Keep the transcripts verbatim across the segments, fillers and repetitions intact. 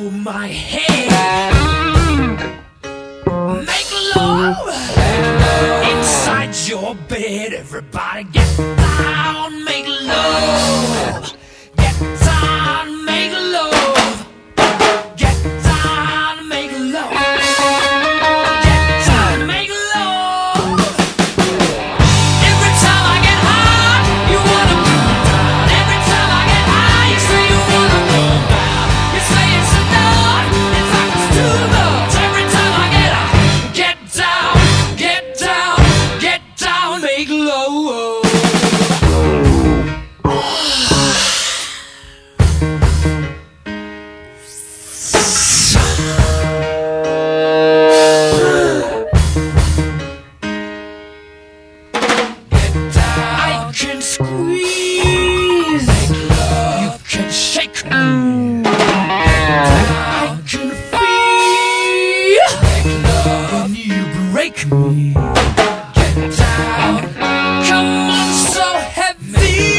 over my head. Make love inside your bed. Everybody get down, make love. Get down, make love. Get down, make love. Get down, make love. Every time I get high, you wanna move down. Every time I get high, you say you wanna move down. You say it's enough, in fact it's too much. Every time I get high, get down, get down, get down, make love. I can squeeze, you can shake me. I can feel when you break me. Get down, come on, so heavy.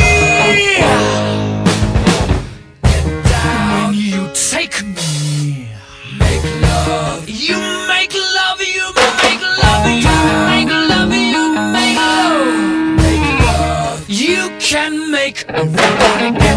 Get down, when you take me. Make love, you make love, you make love, you make love, you make love. You can make everybody